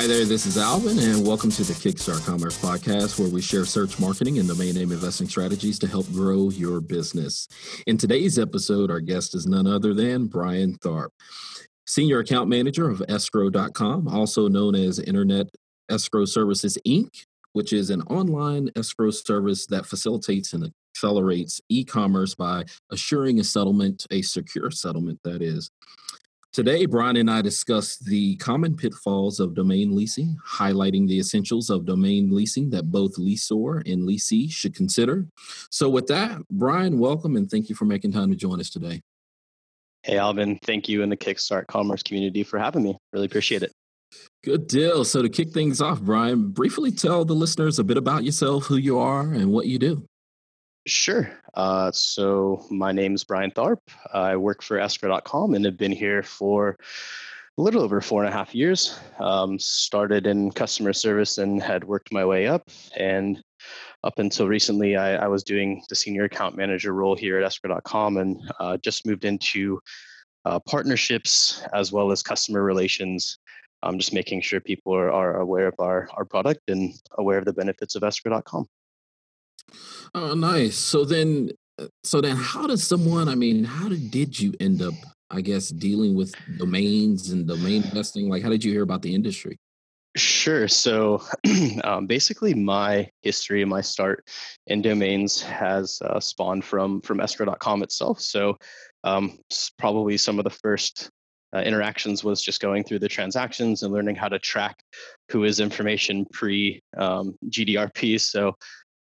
Hi there, this is Alvin, and welcome to the Kickstart Commerce Podcast, where we share search marketing and domain name investing strategies to help grow your business. In today's episode, our guest is none other than Brian Tharp, Senior Account Manager of Escrow.com, also known as Internet Escrow Services, Inc., which is an online escrow service that facilitates and accelerates e-commerce by assuring a settlement, a secure settlement, that is. Today, Brian and I discuss the common pitfalls of domain leasing, highlighting the essentials of domain leasing that both leaseor and leasee should consider. So with that, Brian, welcome and thank you for making time to join us today. Hey, Alvin, thank you and the Kickstart Commerce community for having me. Really appreciate it. Good deal. So to kick things off, Brian, briefly tell the listeners a bit about yourself, who you are, and what you do. Sure. So my name's Brian Tharp. I work for Escrow.com and have been here for a little over 4.5 years. Started in customer service and had worked my way up. And up until recently, I was doing the senior account manager role here at Escrow.com and just moved into partnerships as well as customer relations. Just making sure people are aware of our product and aware of the benefits of Escrow.com. Oh, nice. So then how does someone, did you end up, dealing with domains and domain investing? Like, how did you hear about the industry? Sure. So basically, my history and my start in domains has spawned from Escrow.com itself. So probably some of the first interactions was just going through the transactions and learning how to track who is information pre GDRP. So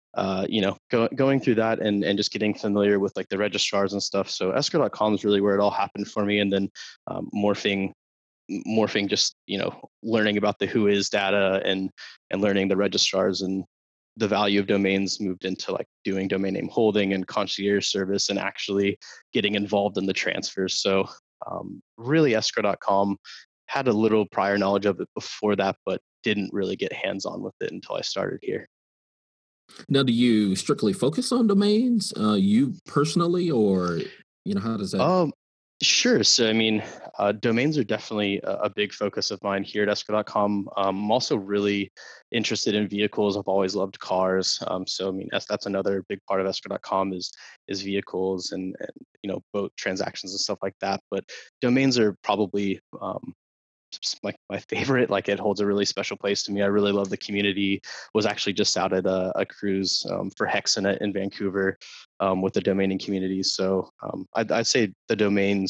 going through that and just getting familiar with like the registrars and stuff. So Escrow.com is really where it all happened for me, and then morphing just learning about the who is data and learning the registrars and the value of domains moved into like doing domain name holding and concierge service and actually getting involved in the transfers. So really Escrow.com had a little prior knowledge of it before that, but didn't really get hands-on with it until I started here. Now, do you strictly focus on domains, you personally, or, how does that? Sure. So, domains are definitely a big focus of mine here at Escrow.com. I'm also really interested in vehicles. I've always loved cars. That's another big part of Escrow.com is vehicles and boat transactions and stuff like that. But domains are probably like my favorite. Like, it holds a really special place to me. I really love the community. Was actually just out at a cruise for Hexanet in Vancouver with the domaining community. So I'd say the domaining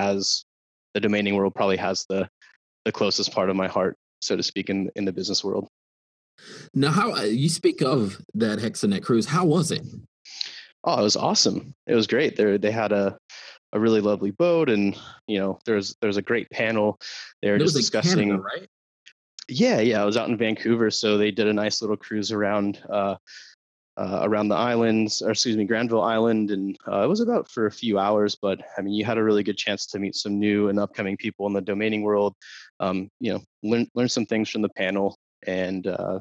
world probably has the closest part of my heart, so to speak, in the business world. Now, how you speak of that Hexanet cruise, how was it? Oh, it was awesome. It was great. They had a really lovely boat, and there's a great panel. They were just discussing. Canada, right? Yeah. I was out in Vancouver, so they did a nice little cruise around around the islands, or excuse me, Granville Island, and it was about for a few hours. But you had a really good chance to meet some new and upcoming people in the domaining world. Learn some things from the panel, and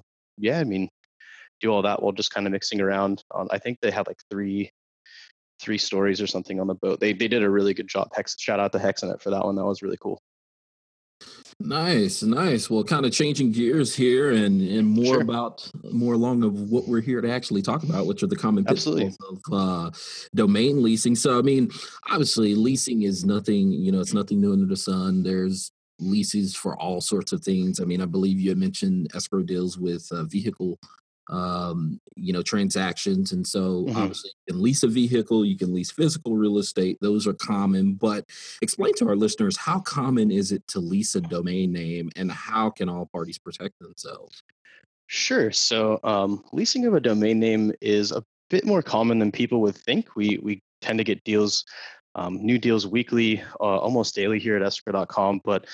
do all that while just kind of mixing around. I think they had like three stories or something on the boat. They did a really good job. Shout out to Hexanet for that one. That was really cool. Nice. Well, kind of changing gears here and more Sure. more along of what we're here to actually talk about, which are the common pitfalls of domain leasing. So, obviously leasing is nothing, it's nothing new under the sun. There's leases for all sorts of things. I believe you had mentioned escrow deals with vehicle transactions. And so obviously you can lease a vehicle, you can lease physical real estate. Those are common, but explain to our listeners, how common is it to lease a domain name and how can all parties protect themselves? Sure. So leasing of a domain name is a bit more common than people would think. We tend to get deals, new deals weekly, almost daily here at Escrow.com. But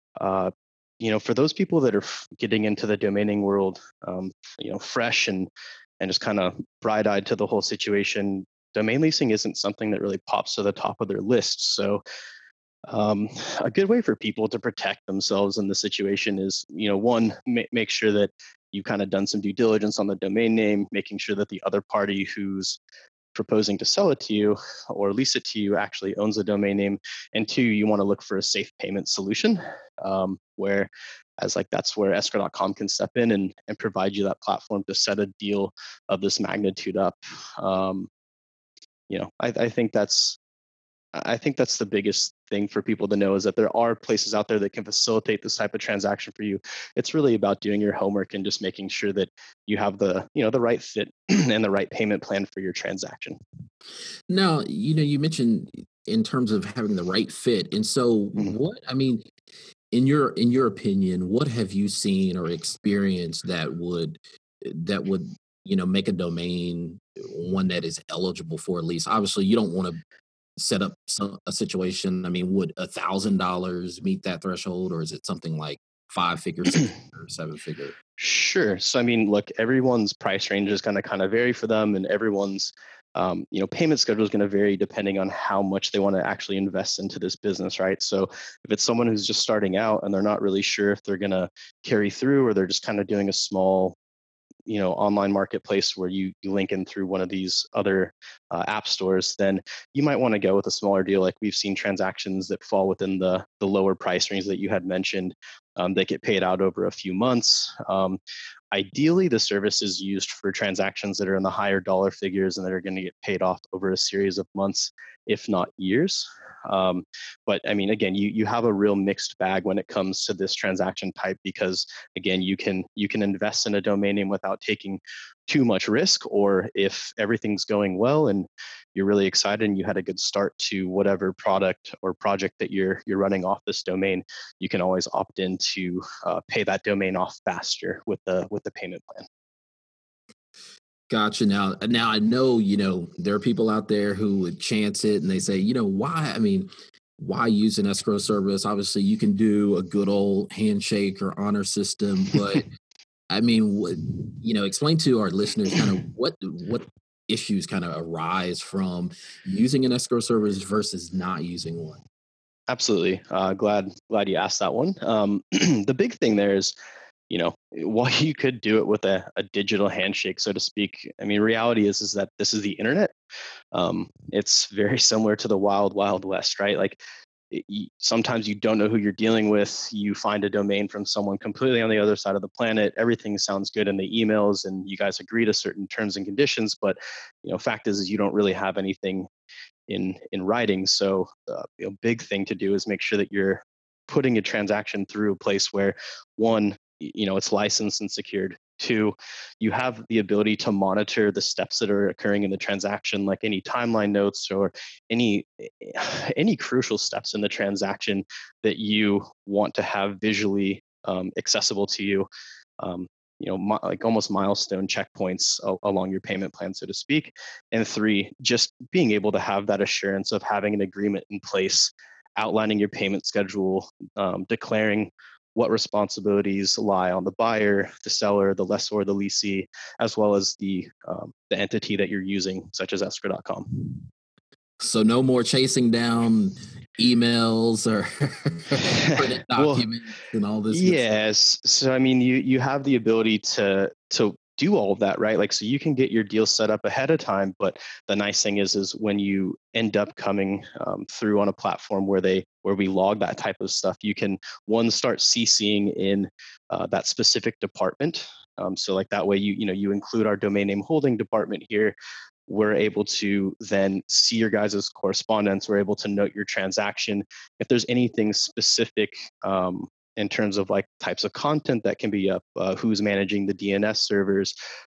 for those people that are getting into the domaining world, fresh and just kind of bright-eyed to the whole situation, domain leasing isn't something that really pops to the top of their list. So a good way for people to protect themselves in the situation is, one, make sure that you've kind of done some due diligence on the domain name, making sure that the other party who's proposing to sell it to you or lease it to you actually owns the domain name. And two, you want to look for a safe payment solution where as like that's where escrow.com can step in and provide you that platform to set a deal of this magnitude up. I think that's the biggest thing for people to know, is that there are places out there that can facilitate this type of transaction for you. It's really about doing your homework and just making sure that you have the right fit and the right payment plan for your transaction. Now, you mentioned in terms of having the right fit. And so Mhm. in your opinion, what have you seen or experienced that would make a domain one that is eligible for a lease? Obviously, you don't want to set up a situation. I mean, would $1,000 meet that threshold, or is it something like 5 figure, 6 figure, 7 figure? Sure. So I mean, look, everyone's price range is going to kind of vary for them, and everyone's payment schedule is going to vary depending on how much they want to actually invest into this business, right? So if it's someone who's just starting out and they're not really sure if they're going to carry through, or they're just kind of doing a small online marketplace where you link in through one of these other app stores, then you might want to go with a smaller deal. Like we've seen transactions that fall within the lower price range that you had mentioned, that get paid out over a few months. Ideally, the service is used for transactions that are in the higher dollar figures and that are going to get paid off over a series of months, if not years. Um, but I mean, again, you have a real mixed bag when it comes to this transaction type, because again, you can invest in a domain name without taking too much risk, or if everything's going well and you're really excited and you had a good start to whatever product or project that you're running off this domain, you can always opt in to pay that domain off faster with the payment plan. Gotcha. Now I know, there are people out there who would chance it and they say, why? I mean, why use an escrow service? Obviously, you can do a good old handshake or honor system, but I mean, explain to our listeners kind of what issues kind of arise from using an escrow service versus not using one. Absolutely. Glad you asked that one. The big thing there is, while you could do it with a digital handshake, so to speak, I mean, reality is that this is the internet. It's very similar to the wild, wild west, right? Like sometimes you don't know who you're dealing with. You find a domain from someone completely on the other side of the planet. Everything sounds good in the emails, and you guys agree to certain terms and conditions. But fact is you don't really have anything in writing. So big thing to do is make sure that you're putting a transaction through a place where, one, it's licensed and secured. Two, you have the ability to monitor the steps that are occurring in the transaction, like any timeline notes or any any crucial steps in the transaction that you want to have visually accessible to you. Um, like almost milestone checkpoints along your payment plan, so to speak. And three, just being able to have that assurance of having an agreement in place, outlining your payment schedule, declaring what responsibilities lie on the buyer, the seller, the lessor, the leasee, as well as the entity that you're using, such as escrow.com. So no more chasing down emails or printed Well, documents and all this good stuff. yes. So I mean, you have the ability to do all of that, right? Like, so you can get your deal set up ahead of time. But the nice thing is when you end up coming through on a platform where we log that type of stuff, you can, one, start CCing in that specific department. So like that way, you include our domain name holding department here. We're able to then see your guys' correspondence. We're able to note your transaction. If there's anything specific in terms of like types of content that can be up, who's managing the DNS servers,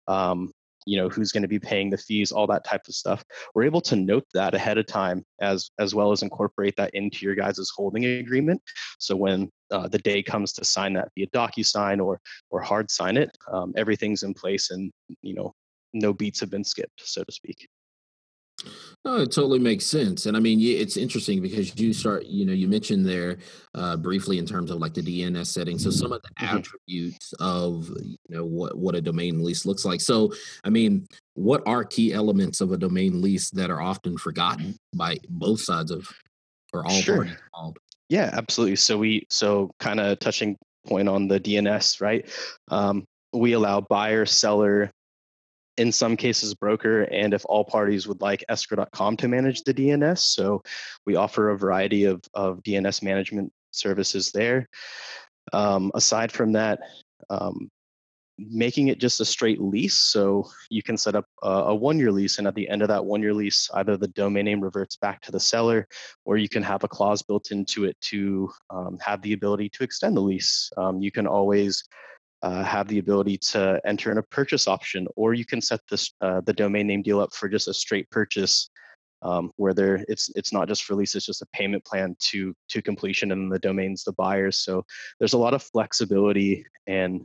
who's going to be paying the fees, all that type of stuff. We're able to note that ahead of time, as well as incorporate that into your guys' holding agreement. So when the day comes to sign that via DocuSign or hard sign it, everything's in place, and no beats have been skipped, so to speak. No, it totally makes sense. And I mean, yeah, it's interesting because you mentioned there briefly in terms of like the DNS settings. So some of the Mhm. attributes of, what a domain lease looks like. So, I mean, what are key elements of a domain lease that are often forgotten by both sides of or all Sure. parties involved? Yeah, absolutely. So kind of touching point on the DNS, right? We allow buyer, seller, in some cases broker, and if all parties would like, escrow.com to manage the DNS. So we offer a variety of DNS management services there. Aside from that, um, making it just a straight lease. So you can set up a 1 year lease, and at the end of that 1 year lease, either the domain name reverts back to the seller, or you can have a clause built into it to have the ability to extend the lease. You can always have the ability to enter in a purchase option, or you can set the domain name deal up for just a straight purchase, where it's not just for lease, it's just a payment plan to completion, and the domain's the buyers. So there's a lot of flexibility, and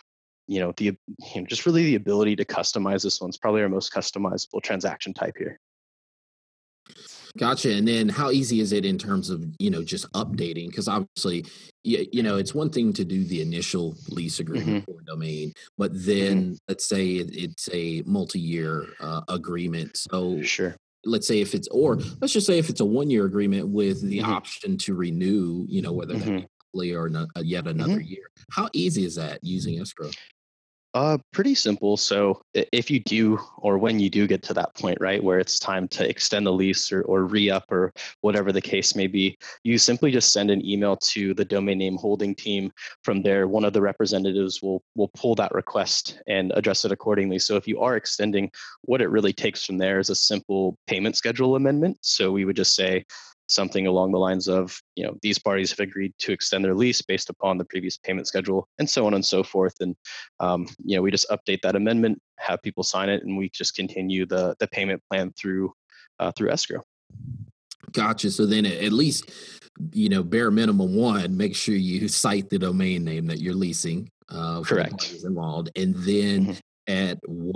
just really the ability to customize. This one's probably our most customizable transaction type here. Gotcha. And then how easy is it in terms of, just updating? Because obviously, it's one thing to do the initial lease agreement Mm-hmm. for a domain, but Mm-hmm. then let's say it's a multi-year agreement. So Sure. let's just say if it's a 1 year agreement with the Mm-hmm. option to renew, whether that Mm-hmm. be monthly or yet another Mm-hmm. year. How easy is that using escrow? Pretty simple. So if you do, or when you do get to that point, right, where it's time to extend the lease or re-up or whatever the case may be, you simply just send an email to the domain name holding team. From there, one of the representatives will pull that request and address it accordingly. So if you are extending, what it really takes from there is a simple payment schedule amendment. So we would just say something along the lines of, these parties have agreed to extend their lease based upon the previous payment schedule, and so on and so forth. And we just update that amendment, have people sign it, and we just continue the payment plan through escrow. Gotcha. So then at least, bare minimum one, make sure you cite the domain name that you're leasing for the Correct. parties involved. And then Hmm. at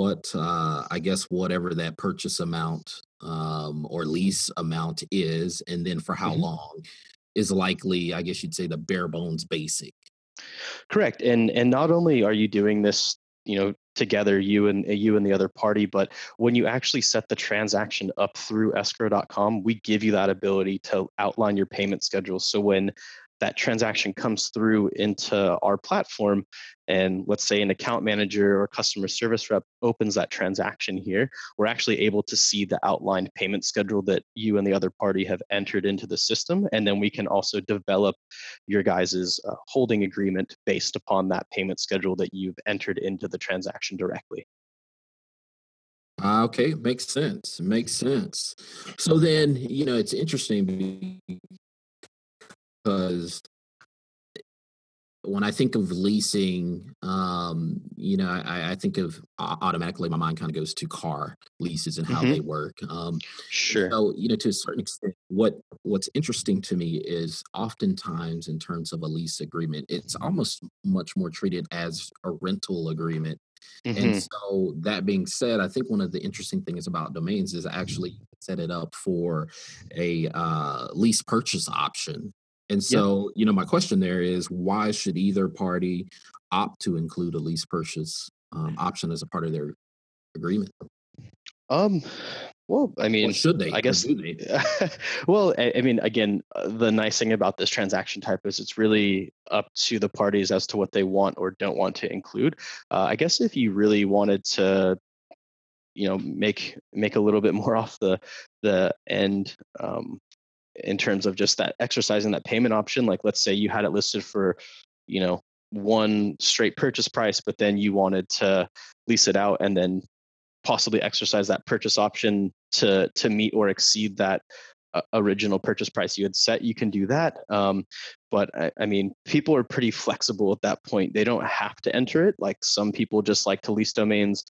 I guess, whatever that purchase amount or lease amount is, and then for how Hmm. long is likely, I guess you'd say, the bare bones basic. Correct. And not only are you doing this, together, you and the other party, but when you actually set the transaction up through escrow.com, we give you that ability to outline your payment schedule. So when that transaction comes through into our platform, and let's say an account manager or customer service rep opens that transaction here, we're actually able to see the outlined payment schedule that you and the other party have entered into the system. And then we can also develop your guys's holding agreement based upon that payment schedule that you've entered into the transaction directly. Okay, makes sense. Makes sense. So then, it's interesting because when I think of leasing, I think of automatically my mind kind of goes to car leases and how Hmm. they work. Sure. So, to a certain extent, what's interesting to me is oftentimes in terms of a lease agreement, it's almost much more treated as a rental agreement. And Hmm. so that being said, I think one of the interesting things about domains is actually set it up for a lease purchase option. And Yeah. so, my question there is why should either party opt to include a lease purchase option as a part of their agreement? Um, well, I Or mean, should they? I Or guess, do they? well, I mean, again, the nice thing about this transaction type is it's really up to the parties as to what they want or don't want to include. I guess if you really wanted to, make a little bit more off the end, in terms of just that exercising that payment option, like let's say you had it listed for, you know, one straight purchase price, but then you wanted to lease it out and then possibly exercise that purchase option to meet or exceed that original purchase price you had set, you can do that. But I mean, people are pretty flexible at that point. They don't have to enter it. Like some people just like to lease domains,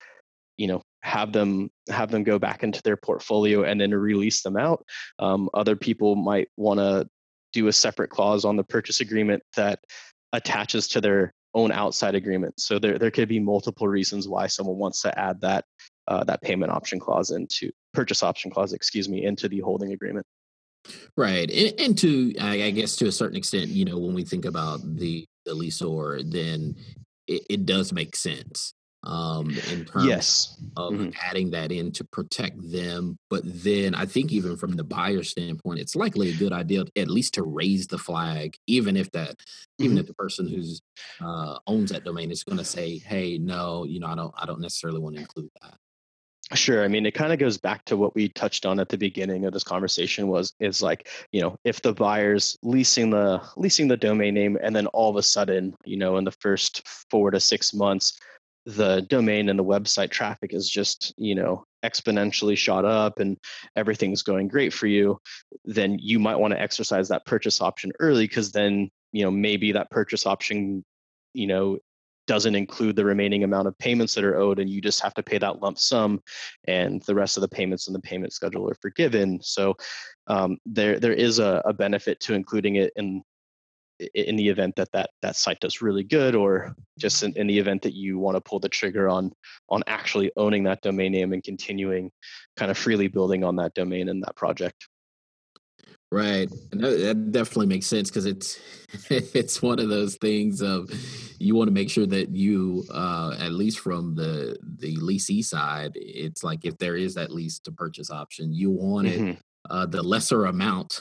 have them go back into their portfolio and then release them out. Other people might want to do a separate clause on the purchase agreement that attaches to their own outside agreement. So there could be multiple reasons why someone wants to add that payment option clause into purchase option clause, excuse me, into the holding agreement. Right. And to, I guess, to a certain extent, when we think about the leaseor, then it does make sense in terms Yes. of Hmm. adding that in to protect them. But then I think even from the buyer standpoint, it's likely a good idea at least to raise the flag, even Hmm. if the person who's owns that domain is going to say, "Hey, no, I don't necessarily want to include that." Sure. I mean, it kind of goes back to what we touched on at the beginning of this conversation is like, if the buyer's leasing the domain name and then all of a sudden, in the first 4 to 6 months, the domain and the website traffic is just, exponentially shot up and everything's going great for you, then you might want to exercise that purchase option early because then, maybe that purchase option, you know, doesn't include the remaining amount of payments that are owed, and you just have to pay that lump sum, and the rest of the payments in the payment schedule are forgiven. So there is a benefit to including it in the event that site does really good, or just in the event that you want to pull the trigger on actually owning that domain name and continuing kind of freely building on that domain and that project. Right, and that definitely makes sense because it's it's one of those things of you want to make sure that you, at least from the leasee side, it's like if there is that lease to purchase option, you want it Hmm. the lesser amount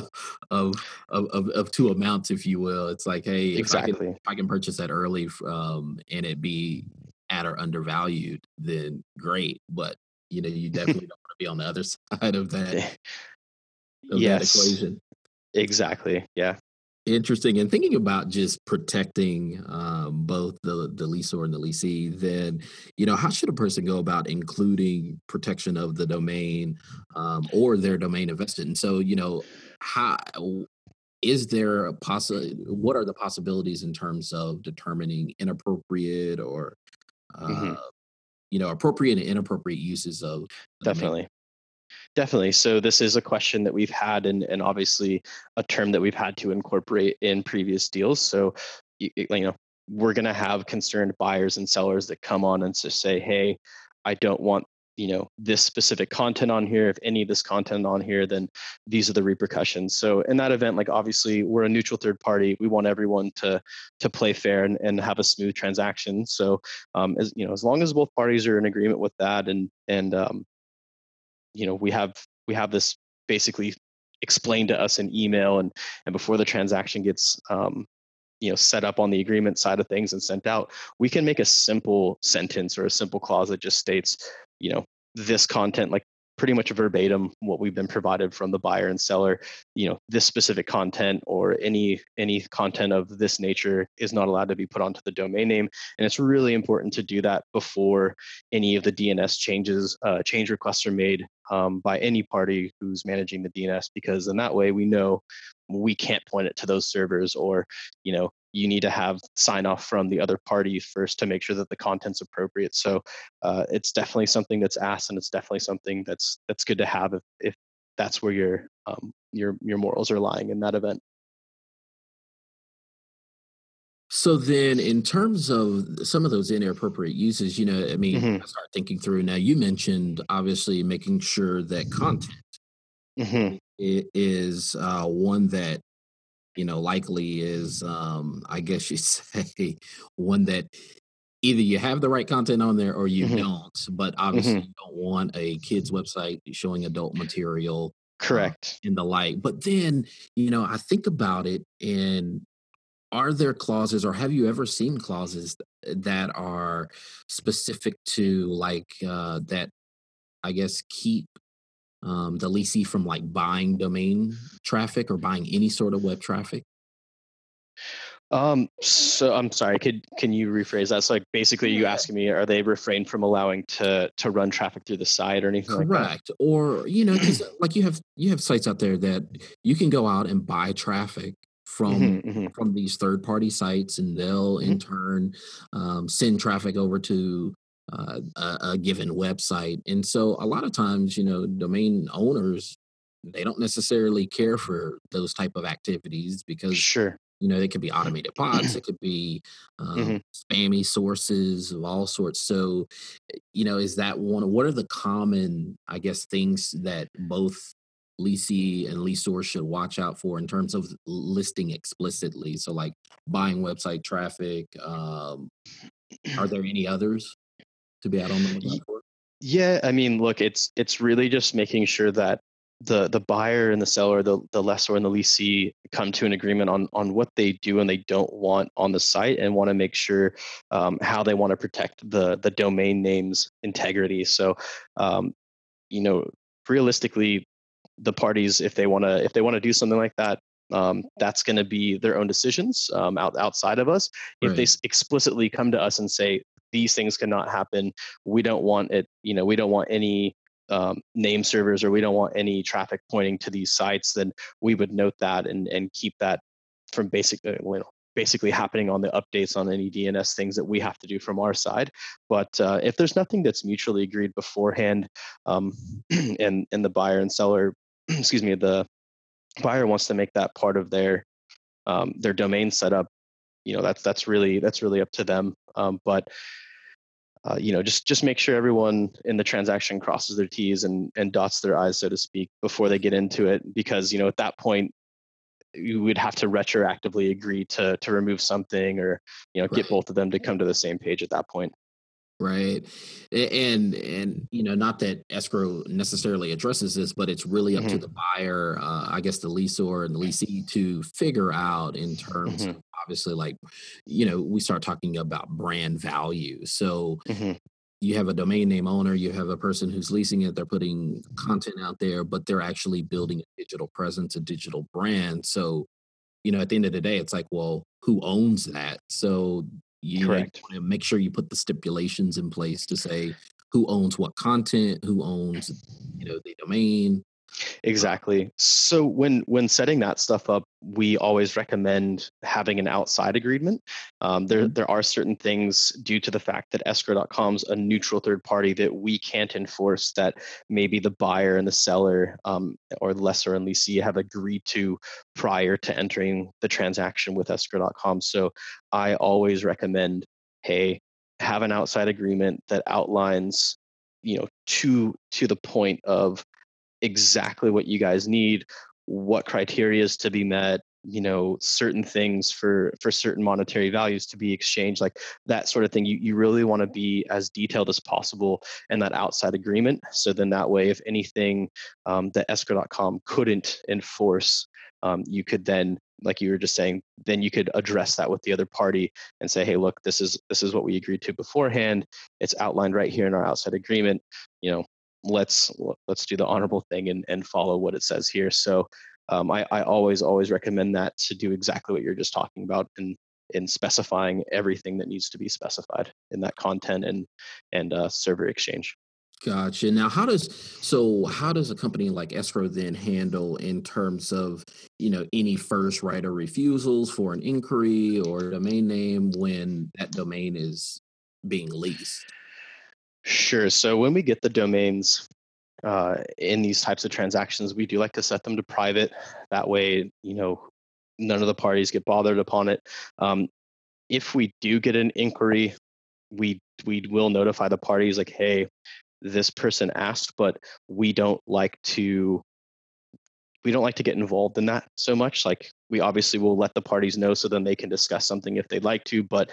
of two amounts, if you will. It's like, hey, Exactly. if I can purchase that early, and it be at or undervalued, then great. But you definitely don't want to be on the other side of that Yes, equation. exactly. Yeah. Interesting. And thinking about just protecting both the leaseor and the leasee, then how should a person go about including protection of the domain or their domain invested? And so, how is there a what are the possibilities in terms of determining inappropriate or Hmm. uh, appropriate and inappropriate uses of the domain? Definitely. Definitely. So this is a question that we've had, and obviously a term that we've had to incorporate in previous deals. So, we're going to have concerned buyers and sellers that come on and just say, "Hey, I don't want this specific content on here. If any of this content on here, then these are the repercussions." So in that event, like obviously we're a neutral third party. We want everyone to play fair and have a smooth transaction. So as long as both parties are in agreement with that, and we have this basically explained to us in email, and before the transaction gets set up on the agreement side of things and sent out, we can make a simple sentence or a simple clause that just states, you know this content, like pretty much verbatim what we've been provided from the buyer and seller. This specific content or any content of this nature is not allowed to be put onto the domain name, and it's really important to do that before any of the DNS change requests are made by any party who's managing the DNS, because in that way we know we can't point it to those servers, or you need to have sign off from the other party first to make sure that the content's appropriate. So it's definitely something that's asked, and it's definitely something that's good to have if that's where your morals are lying in that event. So then, in terms of some of those inappropriate uses, I mean, Hmm. I start thinking through now. You mentioned obviously making sure that content Hmm. is one that likely is, I guess you say, one that either you have the right content on there or you Hmm. don't. But Hmm. obviously, you don't want a kid's website showing adult material uh, Correct. and the like. But then, I think about it, and are there clauses, or have you ever seen clauses that are specific to like that? I guess keep the leasing from like buying domain traffic or buying any sort of web traffic. So I'm sorry. Can you rephrase that? So like basically, you Yeah, asking me, are they refrained from allowing to run traffic through the site or anything like that? correct. Or because like you have sites out there that you can go out and buy traffic Hmm. from Hmm. from these third party sites, and they'll Hmm. in turn send traffic over to a given website. And so a lot of times, domain owners, they don't necessarily care for those type of activities because Sure. they could be automated bots, it could be Hmm. spammy sources of all sorts. So is that what are the common, I guess, things that both leasee and leaseor should watch out for in terms of listing explicitly? So like buying website traffic. Are there any others to be out on the lookout for? Yeah, I mean, look, it's really just making sure that the buyer and the seller, the lessor and the leasee come to an agreement on what they do and they don't want on the site, and want to make sure how they want to protect the domain name's integrity. So, um, you know, realistically, the parties, if they want to do something like that, that's going to be their own decisions outside of us. If they Right. explicitly come to us and say these things cannot happen, we don't want it. We don't want any name servers, or we don't want any traffic pointing to these sites. Then we would note that and keep that from basically happening on the updates on any DNS things that we have to do from our side. But if there's nothing that's mutually agreed beforehand, and the buyer and seller, excuse me, the buyer wants to make that part of their domain setup, that's really up to them. But just make sure everyone in the transaction crosses their T's and dots their I's, so to speak, before they get into it, because at that point you would have to retroactively agree to remove something, or get Right. both of them to come to the same page at that point. Right. And not that escrow necessarily addresses this, but it's really up to the Hmm. buyer, I guess the leaseor and the leasee to figure out in terms Hmm. of, obviously, like, we start talking about brand value. So Hmm. you have a domain name owner, you have a person who's leasing it, they're putting content out there, but they're actually building a digital presence, a digital brand. So at the end of the day, it's like, well, who owns that? So, you Correct. want to make sure you put the stipulations in place to say who owns what content, who owns, the domain. Uh, Exactly. So when setting that stuff up, we always recommend having an outside agreement. There mhm. there are certain things, due to the fact that escrow.com's a neutral third party, that we can't enforce, that maybe the buyer and the seller, or the lessor and leasee, have agreed to prior to entering the transaction with escrow.com. So I always recommend, hey, have an outside agreement that outlines, to the point of exactly what you guys need, what criteria is to be met, certain things for certain monetary values to be exchanged, like that sort of thing. You really want to be as detailed as possible in that outside agreement. So then that way, if anything that escrow.com couldn't enforce, you could then, like you were just saying, then you could address that with the other party and say, hey, look, this is what we agreed to beforehand. It's outlined right here in our outside agreement. you know let's let's do the honorable thing and follow what it says here. So I always recommend that, to do exactly what you're just talking about, in specifying everything that needs to be specified in that content and server exchange. Gotcha. Now, how does a company like Escrow then handle in terms of any first right of refusals for an inquiry or domain name when that domain is being leased? Sure. So when we get the domains in these types of transactions, we do like to set them to private. That way, none of the parties get bothered upon it. Um, if we do get an inquiry, we will notify the parties, like, hey, this person asked, but we don't like to we don't like to get involved in that so much. Like, we obviously will let the parties know, so then they can discuss something if they'd like to, but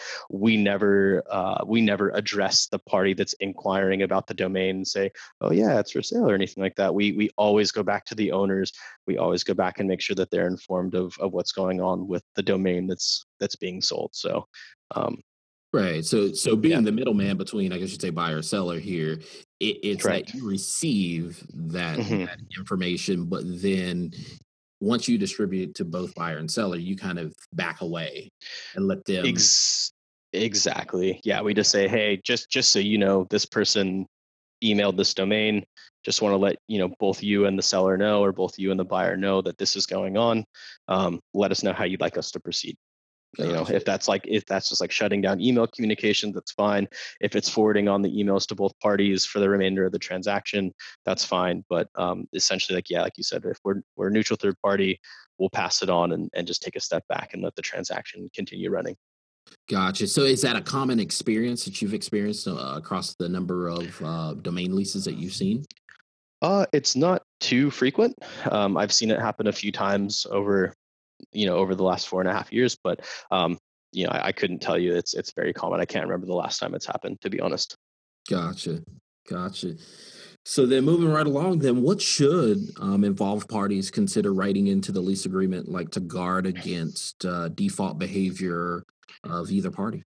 we never address the party that's inquiring about the domain and say, oh yeah, it's for sale, or anything like that. We always go back to the owners. We always go back and make sure that they're informed of what's going on with the domain that's being sold. So um, Right. So yeah. being the middleman between, I guess you'd say, buyer or seller here, it's that Correct. you receive Hmm. that information, but then once you distribute it to both buyer and seller, you kind of back away and let them. Ex- exactly. Yeah, we just say, hey, just so you know, this person emailed this domain. Just want to let both you and the seller know, or both you and the buyer know, that this is going on. Let us know how you'd like us to proceed. Gotcha. If that's just like shutting down email communication, that's fine. If it's forwarding on the emails to both parties for the remainder of the transaction, that's fine. But essentially, like, yeah, like you said, if we're a neutral third party, we'll pass it on and just take a step back and let the transaction continue running. Gotcha. So is that a common experience that you've experienced across the number of domain leases that you've seen? It's not too frequent. I've seen it happen a few times over the last 4.5 years, but I couldn't tell you. It's very common. I can't remember the last time it's happened, to be honest. Gotcha. Gotcha. So then moving right along, then what should involved parties consider writing into the lease agreement, like to guard against default behavior of either party?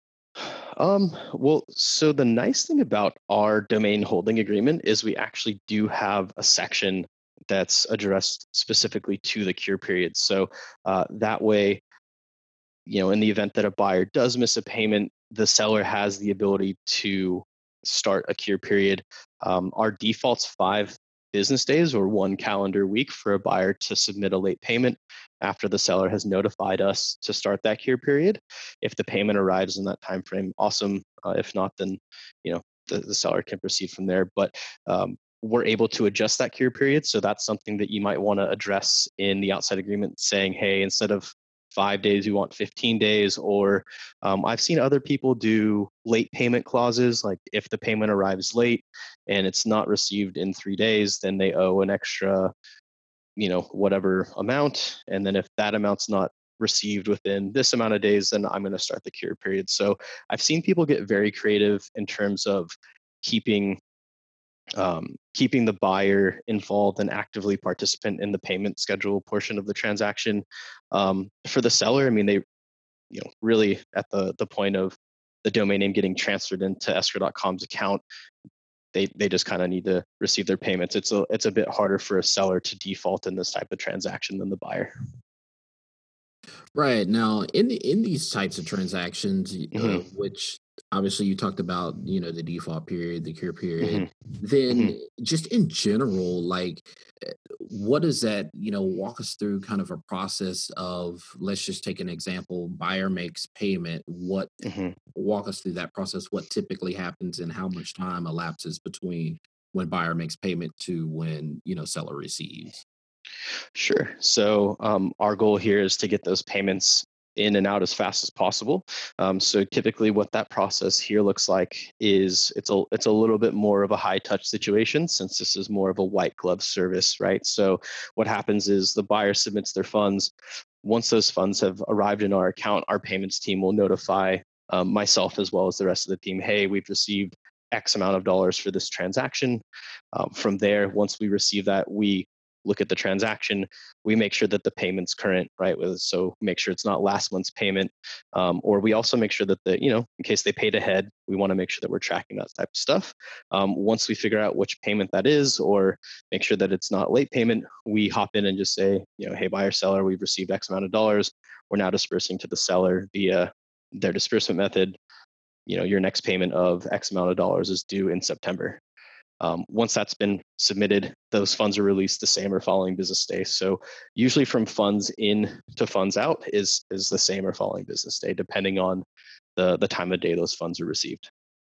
Well, so the nice thing about our domain holding agreement is we actually do have a section that's addressed specifically to the cure period. So that way, in the event that a buyer does miss a payment, the seller has the ability to start a cure period. Our default's 5 business days or 1 calendar week for a buyer to submit a late payment after the seller has notified us to start that cure period. If the payment arrives in that time frame, awesome. If not, then the seller can proceed from there. But we're able to adjust that cure period. So that's something that you might want to address in the outside agreement, saying, hey, instead of 5 days, you want 15 days. Or I've seen other people do late payment clauses, like if the payment arrives late and it's not received in 3 days, then they owe an extra, whatever amount. And then if that amount's not received within this amount of days, then I'm going to start the cure period. So I've seen people get very creative in terms of keeping keeping the buyer involved and actively participant in the payment schedule portion of the transaction. For the seller, I mean, they, really at the point of the domain name getting transferred into escrow.com's account, they just kind of need to receive their payments. It's a bit harder for a seller to default in this type of transaction than the buyer. Right. Now, in these types of transactions, Hmm. which obviously you talked about, the default period, the cure period, Hmm. then Hmm. just in general, like, what does that, walk us through kind of a process of, let's just take an example, buyer makes payment. Hmm. Walk us through that process. What typically happens and how much time elapses between when buyer makes payment to when, seller receives? Sure. So our goal here is to get those payments in and out as fast as possible. So typically, what that process here looks like is it's a little bit more of a high touch situation, since this is more of a white glove service, right? So what happens is the buyer submits their funds. Once those funds have arrived in our account, our payments team will notify myself as well as the rest of the team. Hey, we've received X amount of dollars for this transaction. From there, once we receive that, we look at the transaction, we make sure that the payment's current, right? So make sure it's not last month's payment. Or we also make sure that in case they paid ahead, we want to make sure that we're tracking that type of stuff. Once we figure out which payment that is, or make sure that it's not late payment, we hop in and just say, hey, buyer, seller, we've received X amount of dollars. We're now dispersing to the seller via their disbursement method. Your next payment of X amount of dollars is due in September. Once that's been submitted, those funds are released the same or following business day. So usually from funds in to funds out is the same or following business day, depending on the time of day those funds are received.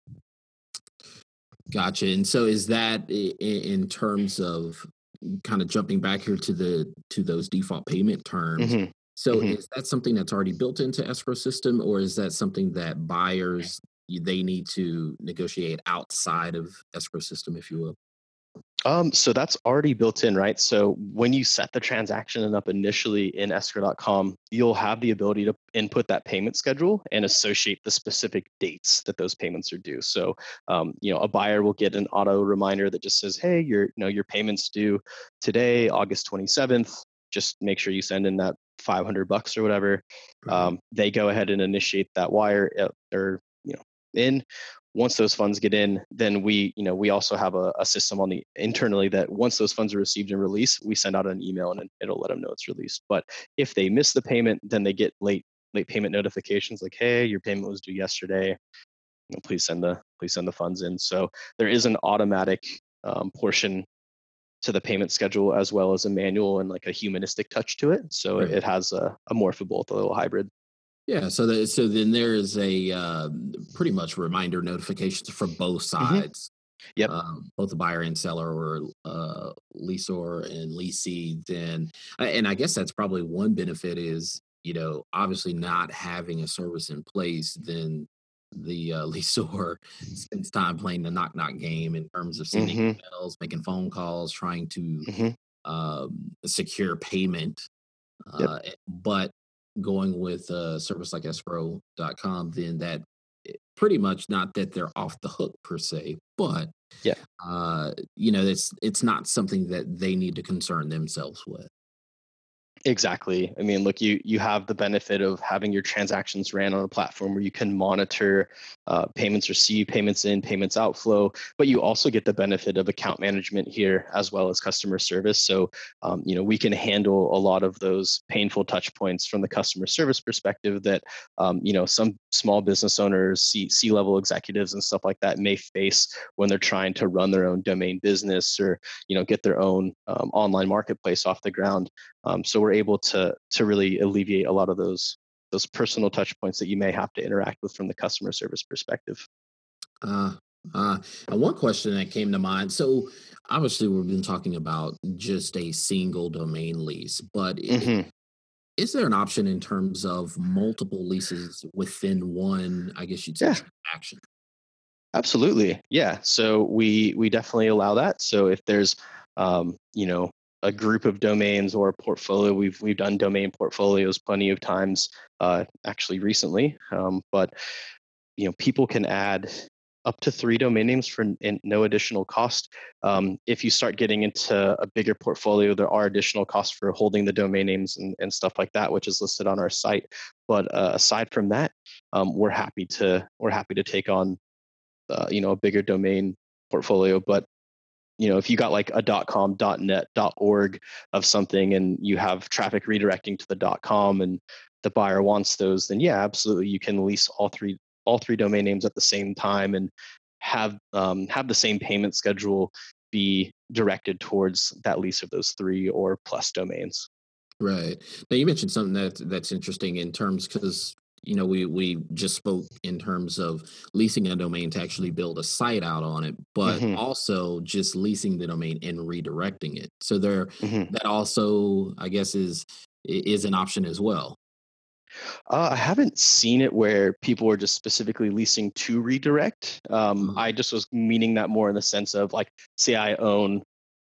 Gotcha. And so is that in terms of kind of jumping back here to those default payment terms? Hmm. So Hmm. is that something that's already built into escrow system, or is that something that buyers they need to negotiate outside of escrow system, if you will? So that's already built in, right? So when you set the transaction up initially in escrow.com, you'll have the ability to input that payment schedule and associate the specific dates that those payments are due. So, a buyer will get an auto reminder that just says, "Hey, your payments due today, August 27th. Just make sure you send in that $500 or whatever." Right. They go ahead and initiate that wire, or in. Once those funds get in, then we also have a system on the internally that once those funds are received and released, we send out an email and it'll let them know it's released. But if they miss the payment, then they get late payment notifications like, hey, your payment was due yesterday. Please send the funds in. So there is an automatic portion to the payment schedule, as well as a manual and like a humanistic touch to it. So Right. it has a morph of both, a little hybrid. Yeah, so then there is a pretty much reminder notifications for both Hmm. sides, Yep. both the buyer and seller, or leaseor and leasee. Then, and I guess that's probably one benefit is obviously not having a service in place. Then the leaseor spends time playing the knock knock game in terms of sending Hmm. emails, making phone calls, trying to Hmm. secure payment, Yep. but going with a service like escrow.com, then that pretty much, not that they're off the hook per se, but Yeah. It's not something that they need to concern themselves with. Exactly. I mean, look, you have the benefit of having your transactions ran on a platform where you can monitor payments received, payments in, payments outflow, but you also get the benefit of account management here as well as customer service. So, we can handle a lot of those painful touch points from the customer service perspective that, some small business owners, C-level executives and stuff like that may face when they're trying to run their own domain business or, get their own online marketplace off the ground. So we're able to really alleviate a lot of those personal touch points that you may have to interact with from the customer service perspective. Uh, and one question that came to mind. So obviously, we've been talking about just a single domain lease, but Hmm. is there an option in terms of multiple leases within one, I guess you'd say, Yeah, transaction? absolutely. Yeah. So we definitely allow that. So if there's a group of domains or a portfolio, we've done domain portfolios plenty of times, actually recently. But people can add up to 3 domain names for no additional cost. If you start getting into a bigger portfolio, there are additional costs for holding the domain names and stuff like that, which is listed on our site. But aside from that, we're happy to take on a bigger domain portfolio. But if you got like a .com, .net, .org of something, and you have traffic redirecting to the .com, and the buyer wants those, then yeah, absolutely, you can lease all three domain names at the same time and have the same payment schedule be directed towards that lease of those 3 or plus domains. Right. Now you mentioned something that's interesting in terms because we just spoke in terms of leasing a domain to actually build a site out on it, but Hmm. also just leasing the domain and redirecting it. So there, Hmm. that also, I guess, is an option as well. I haven't seen it where people are just specifically leasing to redirect. Uh, I just was meaning that more in the sense of like, say I own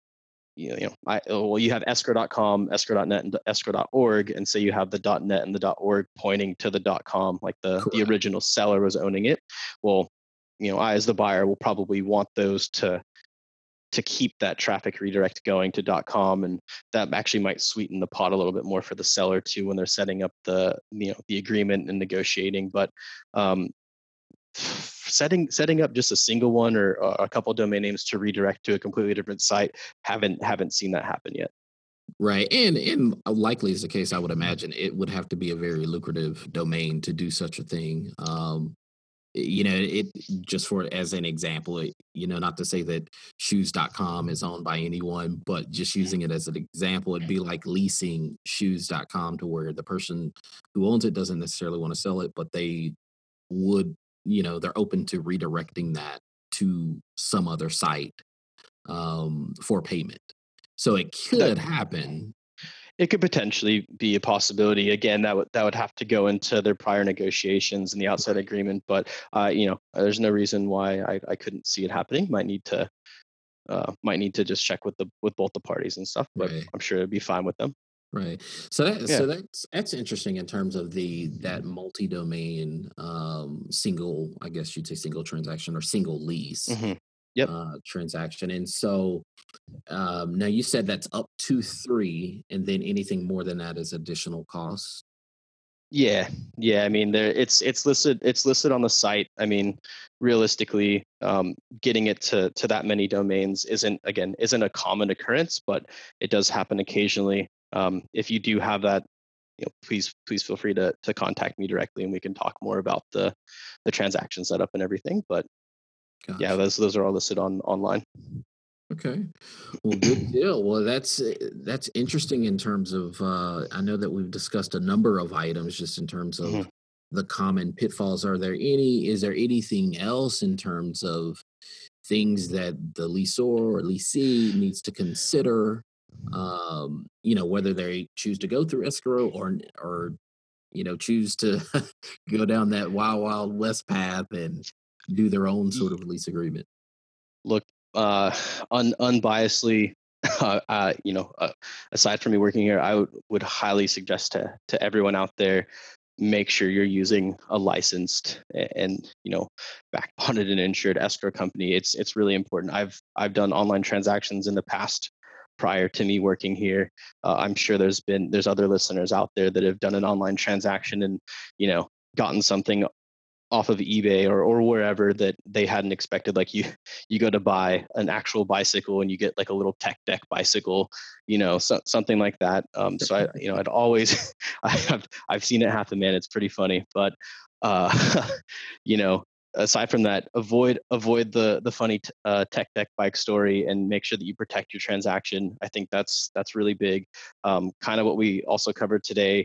you have escrow.com, escrow.net, and escrow.org, and say you have the .net and the .org pointing to the .com, like the Correct. original seller was owning it. Well, I as the buyer will probably want those to keep that traffic redirect going to .com, and that actually might sweeten the pot a little bit more for the seller too when they're setting up the agreement and negotiating. But um, setting up just a single one or a couple domain names to redirect to a completely different site, haven't seen that happen yet. Right. And likely is the case, I would imagine it would have to be a very lucrative domain to do such a thing. It just for as an example, not to say that shoes.com is owned by anyone, but just using it as an example, it'd be like leasing shoes.com to where the person who owns it doesn't necessarily want to sell it, but they would, they're open to redirecting that to some other site for payment. So it That could happen. it could potentially be a possibility. Again, that would have to go into their prior negotiations and the outside Right. agreement. But there's no reason why I couldn't see it happening. Might need to just check with both the parties and stuff. But Right. I'm sure it'd be fine with them. Right. So that Yeah. so that's interesting in terms of that multi-domain single, I guess you'd say single transaction or single lease Hmm. Yep. transaction. And so now you said that's up to three, and then anything more than that is additional costs. Yeah, yeah. I mean, it's listed on the site. I mean, realistically, getting it to that many domains isn't a common occurrence, but it does happen occasionally. If you do have that, please feel free to contact me directly, and we can talk more about the transaction setup and everything. But yeah, Gotcha. those are all listed online. Okay. Well, good deal. Well, that's interesting in terms of I know that we've discussed a number of items just in terms of Mhm. the common pitfalls. Is there anything else in terms of things that the leaseor or leasee needs to consider? Whether they choose to go through escrow or choose to go down that wild, wild west path and do their own sort of lease agreement. Look, uh, unbiasedly, aside from me working here, I would highly suggest to everyone out there, make sure you're using a licensed and backbonded and insured escrow company. It's really important. I've done online transactions in the past prior to me working here. I'm sure there's other listeners out there that have done an online transaction and gotten something off of eBay or wherever that they hadn't expected. Like you go to buy an actual bicycle and you get like a little tech deck bicycle, something like that. So I'd always I've seen it happen, man. It's pretty funny. But you know, aside from that, avoid the funny tech deck bike story and make sure that you protect your transaction. I think that's really big. Kind of what we also covered today.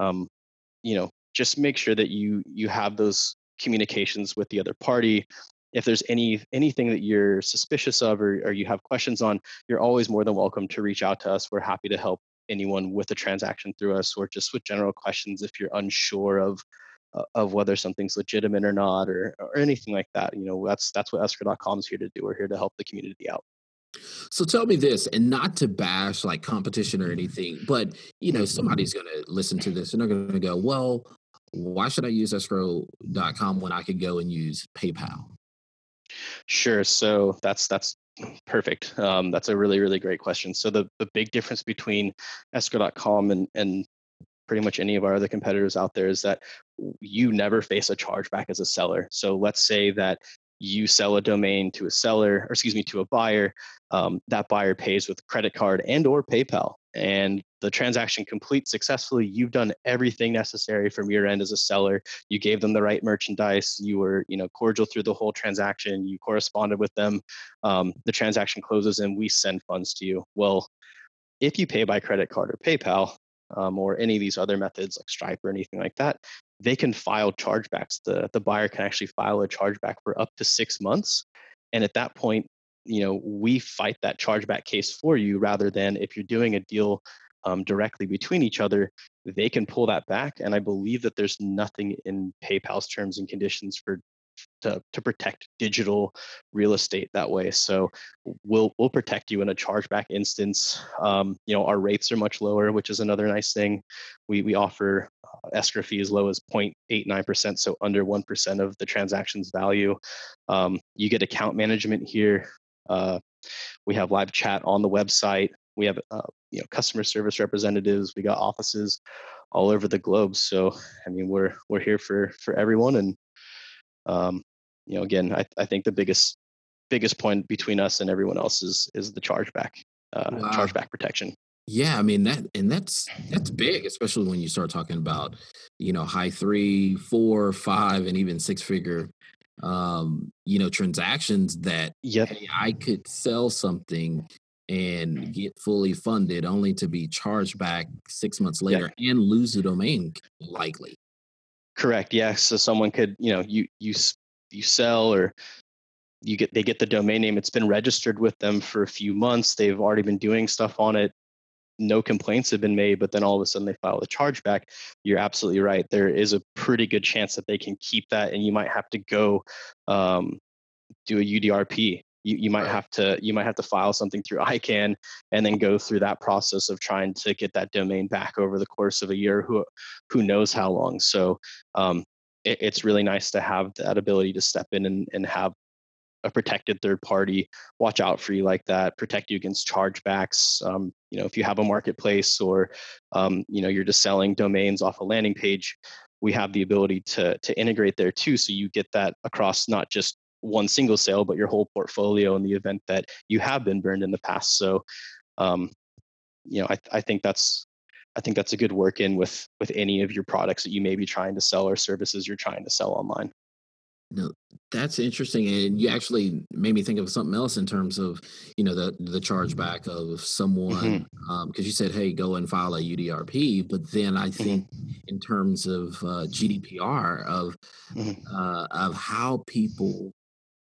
Just make sure that you have those communications with the other party. If there's anything that you're suspicious of or you have questions on, you're always more than welcome to reach out to us. We're happy to help anyone with a transaction through us, or just with general questions if you're unsure of whether something's legitimate or not, or anything like that. That's what escrow.com is here to do. We're here to help the community out. So tell me this, and not to bash like competition or anything, but somebody's going to listen to this and they're going to go, well, why should I use escrow.com when I could go and use PayPal? Sure. So that's perfect. That's a really, really great question. So the big difference between escrow.com and pretty much any of our other competitors out there is that you never face a chargeback as a seller. So let's say that you sell a domain to a buyer. That buyer pays with credit card and or PayPal, and the transaction completes successfully. You've done everything necessary from your end as a seller. You gave them the right merchandise. You were, cordial through the whole transaction. You corresponded with them. The transaction closes and we send funds to you. Well, if you pay by credit card or PayPal, or any of these other methods like Stripe or anything like that, they can file chargebacks. The buyer can actually file a chargeback for up to 6 months. And at that point, we fight that chargeback case for you, rather than if you're doing a deal directly between each other, they can pull that back. And I believe that there's nothing in PayPal's terms and conditions to protect digital real estate that way. So we'll protect you in a chargeback instance. Our rates are much lower, which is another nice thing. We offer escrow fee as low as 0.89%, so under 1% of the transaction's value. You get account management here. We have live chat on the website. We have customer service representatives. We got offices all over the globe. So I mean, we're here for everyone. And again, I think the biggest point between us and everyone else is the chargeback protection. Yeah, I mean that's big, especially when you start talking about high 3, 4, 5, and even 6-figure transactions that hey, I could sell something and get fully funded only to be charged back 6 months later and lose the domain likely. Correct. Yeah. So someone could, you sell, or they get the domain name. It's been registered with them for a few months. They've already been doing stuff on it. No complaints have been made, but then all of a sudden they file a chargeback. You're absolutely right. There is a pretty good chance that they can keep that, and you might have to go do a UDRP. You might have to file something through ICANN and then go through that process of trying to get that domain back over the course of a year, who knows how long. So it's really nice to have that ability to step in and have a protected third party watch out for you like that, protect you against chargebacks. If you have a marketplace, or you're just selling domains off a landing page, we have the ability to integrate there too. So you get that across not just one single sale, but your whole portfolio in the event that you have been burned in the past. So, I think that's a good work in with any of your products that you may be trying to sell or services you're trying to sell online. No, that's interesting, and you actually made me think of something else in terms of the chargeback of someone, because you said, hey, go and file a UDRP, but then I think in terms of GDPR of how people,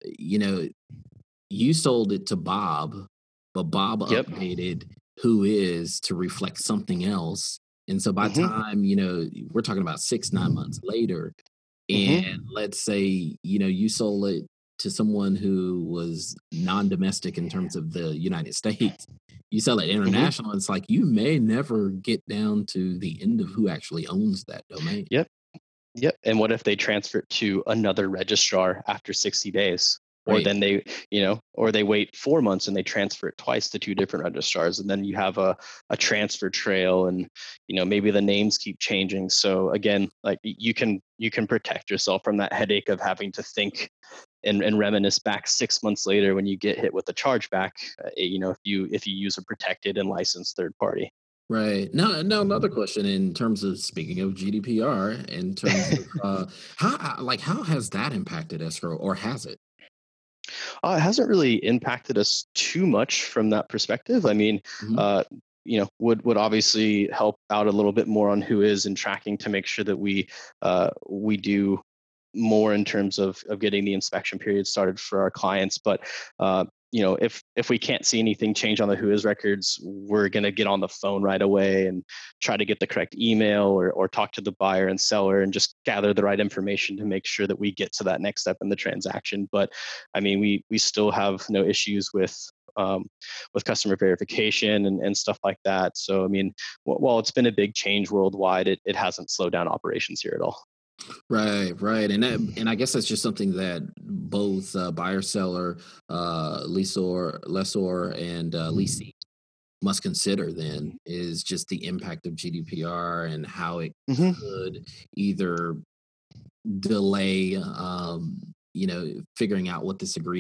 you sold it to Bob, but Bob updated who is to reflect something else, and so by time we're talking about 6-9 months later. And let's say, you sold it to someone who was non-domestic in terms of the United States. You sell it international, it's like you may never get down to the end of who actually owns that domain. Yep. Yep. And what if they transfer it to another registrar after 60 days? Or Right. then they, or they wait 4 months and they transfer it twice to two different registrars. And then you have a transfer trail and, maybe the names keep changing. So again, like you can protect yourself from that headache of having to think and reminisce back 6 months later when you get hit with a chargeback, if you use a protected and licensed third party. Right. Now another question in terms of speaking of GDPR, in terms of how has that impacted escrow, or has it? It hasn't really impacted us too much from that perspective. I mean, Mhm. uh, would obviously help out a little bit more on who is and tracking to make sure that we do more in terms of getting the inspection period started for our clients. But if we can't see anything change on the who is records, we're going to get on the phone right away and try to get the correct email or talk to the buyer and seller and just gather the right information to make sure that we get to that next step in the transaction. But I mean, we still have no issues um, with customer verification and stuff like that. So I mean, while it's been a big change worldwide, it hasn't slowed down operations here at all. Right, right, and I guess that's just something that both buyer, seller, lessor, and leasing must consider. Then is just the impact of GDPR and how it Hmm. could either delay, figuring out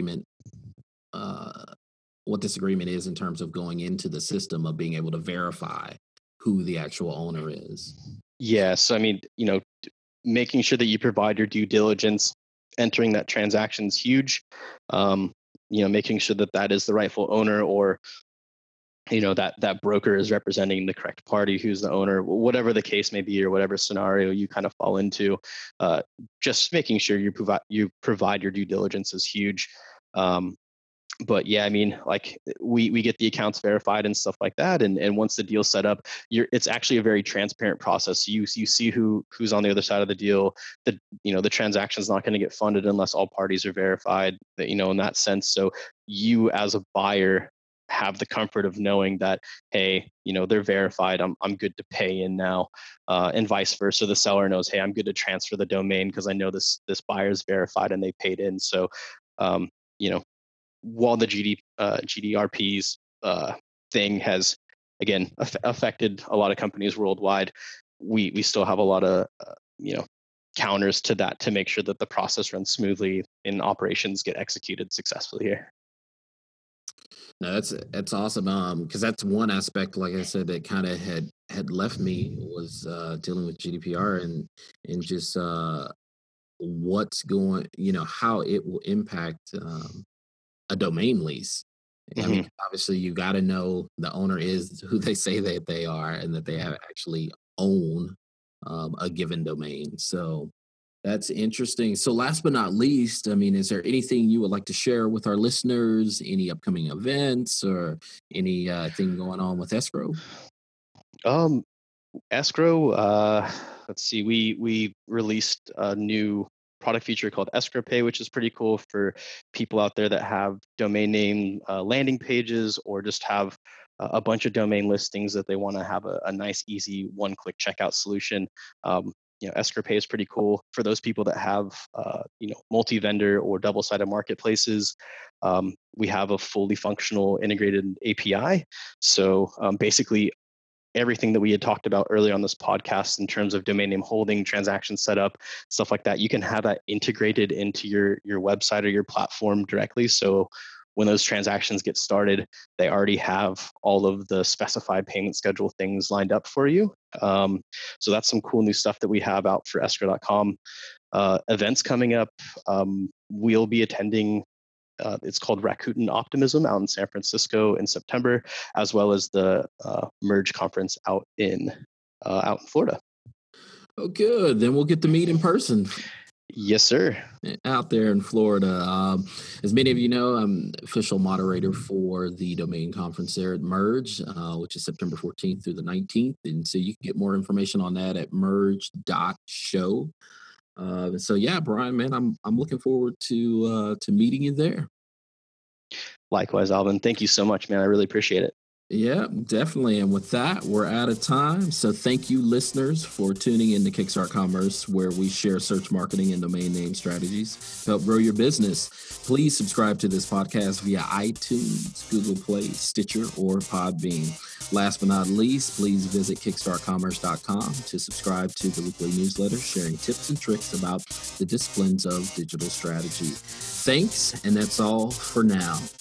uh, what this agreement is in terms of going into the system of being able to verify who the actual owner is. Yes, I mean, making sure that you provide your due diligence, entering that transaction is huge. Um, making sure that that is the rightful owner, or that broker is representing the correct party who's the owner, whatever the case may be, or whatever scenario you kind of fall into. Uh, just making sure you provide your due diligence is huge. Um, but yeah, I mean, like we get the accounts verified and stuff like that, and once the deal's set up, it's actually a very transparent process. You see who's on the other side of the deal. The transaction's not going to get funded unless all parties are verified. In that sense, so you as a buyer have the comfort of knowing that, hey, they're verified. I'm good to pay in now, and vice versa. The seller knows, hey, I'm good to transfer the domain because I know this buyer's verified and they paid in. So um, you know while the GDRP's thing has again affected a lot of companies worldwide, we still have a lot of counters to that to make sure that the process runs smoothly and operations get executed successfully here. No, that's awesome. Because that's one aspect, like I said, that kind of had left me was dealing with GDPR and just what's going, how it will impact a domain lease. I mean, Hmm. obviously, you got to know the owner is who they say that they are, and that they have actually own a given domain. So that's interesting. So, last but not least, I mean, is there anything you would like to share with our listeners? Any upcoming events or any thing going on with escrow? Um, Escrow. Let's see. We released a new product feature called Escrow Pay, which is pretty cool for people out there that have domain name landing pages or just have a bunch of domain listings that they want to have a nice, easy one-click checkout solution. Escrow Pay is pretty cool for those people that have multi-vendor or double-sided marketplaces. We have a fully functional integrated API. So basically everything that we had talked about earlier on this podcast in terms of domain name holding, transaction setup, stuff like that, you can have that integrated into your website or your platform directly. So when those transactions get started, they already have all of the specified payment schedule things lined up for you. So that's some cool new stuff that we have out for escrow.com. Events coming up. We'll be attending it's called Rakuten Optimism out in San Francisco in September, as well as the Merge conference out in Florida. Oh, good. Then we'll get to meet in person Yes, sir. out there in Florida. As many of you know, I'm official moderator for the domain conference there at Merge, which is September 14th through the 19th. And so you can get more information on that at merge.show. So yeah, Brian, man, I'm looking forward to meeting you there. Likewise, Alvin. Thank you so much, man. I really appreciate it. Yeah, definitely. And with that, we're out of time. So thank you, listeners, for tuning in to Kickstart Commerce, where we share search marketing and domain name strategies to help grow your business. Please subscribe to this podcast via iTunes, Google Play, Stitcher, or Podbean. Last but not least, please visit kickstartcommerce.com to subscribe to the weekly newsletter sharing tips and tricks about the disciplines of digital strategy. Thanks, and that's all for now.